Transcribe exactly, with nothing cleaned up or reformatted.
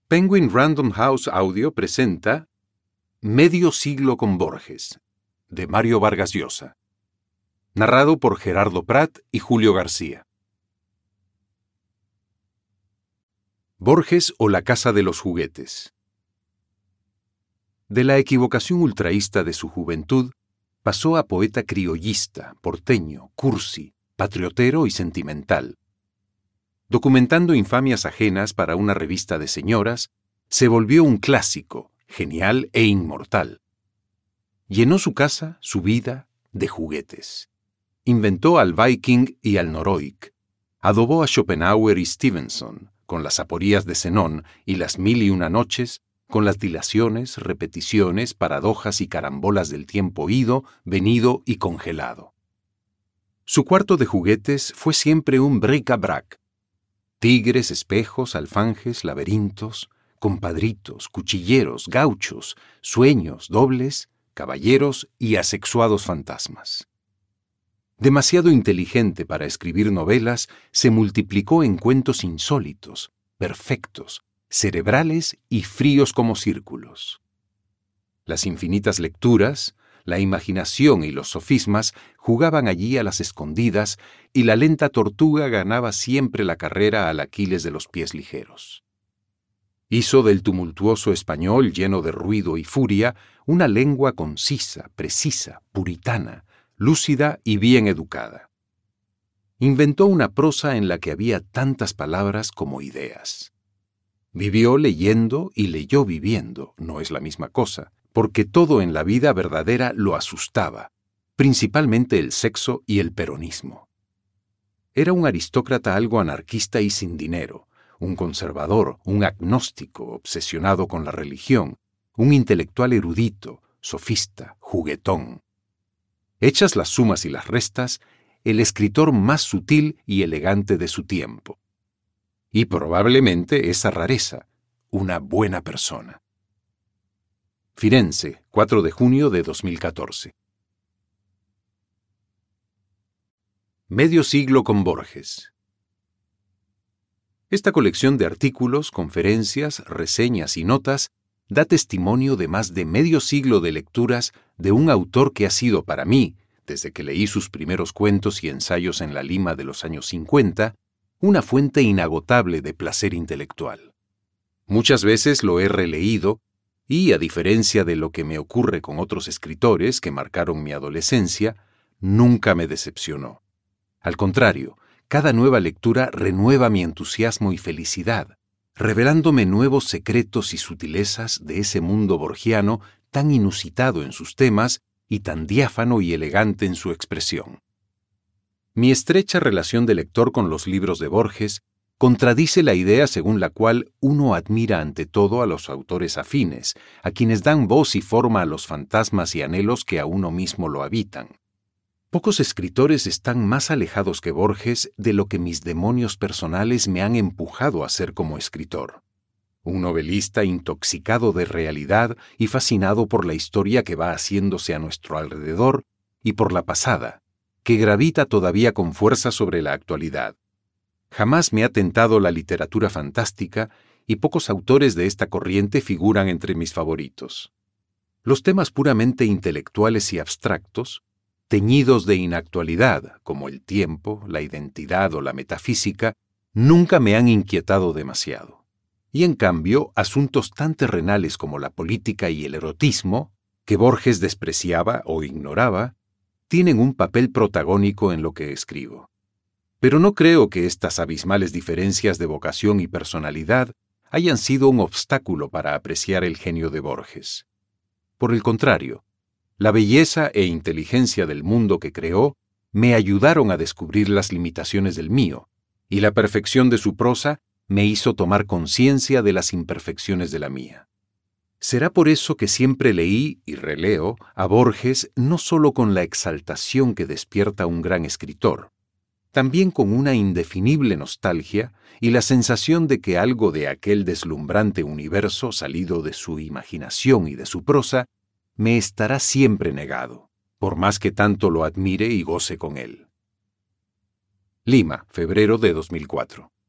Penguin Random House Audio presenta Medio siglo con Borges, de Mario Vargas Llosa. Narrado por Gerardo Prat y Julio García. Borges o la casa de los juguetes. De la equivocación ultraísta de su juventud, pasó a poeta criollista, porteño, cursi, patriotero y sentimental. Documentando infamias ajenas para una revista de señoras, se volvió un clásico, genial e inmortal. Llenó su casa, su vida, de juguetes. Inventó al Viking y al Noroik. Adobó a Schopenhauer y Stevenson, con las aporías de Zenón y las mil y una noches, con las dilaciones, repeticiones, paradojas y carambolas del tiempo ido, venido y congelado. Su cuarto de juguetes fue siempre un bric-a-brac. Tigres, espejos, alfanjes, laberintos, compadritos, cuchilleros, gauchos, sueños, dobles, caballeros y asexuados fantasmas. Demasiado inteligente para escribir novelas, se multiplicó en cuentos insólitos, perfectos, cerebrales y fríos como círculos. Las infinitas lecturas, la imaginación y los sofismas jugaban allí a las escondidas y la lenta tortuga ganaba siempre la carrera al Aquiles de los pies ligeros. Hizo del tumultuoso español lleno de ruido y furia una lengua concisa, precisa, puritana, lúcida y bien educada. Inventó una prosa en la que había tantas palabras como ideas. Vivió leyendo y leyó viviendo, no es la misma cosa, porque todo en la vida verdadera lo asustaba, principalmente el sexo y el peronismo. Era un aristócrata algo anarquista y sin dinero, un conservador, un agnóstico obsesionado con la religión, un intelectual erudito, sofista, juguetón. Hechas las sumas y las restas, el escritor más sutil y elegante de su tiempo. Y probablemente esa rareza, una buena persona. Firenze, cuatro de junio de dos mil catorce. Medio siglo con Borges. Esta colección de artículos, conferencias, reseñas y notas da testimonio de más de medio siglo de lecturas de un autor que ha sido para mí, desde que leí sus primeros cuentos y ensayos en la Lima de los años cincuenta, una fuente inagotable de placer intelectual. Muchas veces lo he releído y, a diferencia de lo que me ocurre con otros escritores que marcaron mi adolescencia, nunca me decepcionó. Al contrario, cada nueva lectura renueva mi entusiasmo y felicidad, revelándome nuevos secretos y sutilezas de ese mundo borgiano tan inusitado en sus temas y tan diáfano y elegante en su expresión. Mi estrecha relación de lector con los libros de Borges contradice la idea según la cual uno admira ante todo a los autores afines, a quienes dan voz y forma a los fantasmas y anhelos que a uno mismo lo habitan. Pocos escritores están más alejados que Borges de lo que mis demonios personales me han empujado a ser como escritor. Un novelista intoxicado de realidad y fascinado por la historia que va haciéndose a nuestro alrededor y por la pasada, que gravita todavía con fuerza sobre la actualidad. Jamás me ha tentado la literatura fantástica y pocos autores de esta corriente figuran entre mis favoritos. Los temas puramente intelectuales y abstractos, teñidos de inactualidad, como el tiempo, la identidad o la metafísica, nunca me han inquietado demasiado. Y en cambio, asuntos tan terrenales como la política y el erotismo, que Borges despreciaba o ignoraba, tienen un papel protagónico en lo que escribo. Pero no creo que estas abismales diferencias de vocación y personalidad hayan sido un obstáculo para apreciar el genio de Borges. Por el contrario, la belleza e inteligencia del mundo que creó me ayudaron a descubrir las limitaciones del mío, y la perfección de su prosa me hizo tomar conciencia de las imperfecciones de la mía. Será por eso que siempre leí y releo a Borges no solo con la exaltación que despierta un gran escritor, también con una indefinible nostalgia y la sensación de que algo de aquel deslumbrante universo salido de su imaginación y de su prosa me estará siempre negado, por más que tanto lo admire y goce con él. Lima, febrero de dos mil cuatro.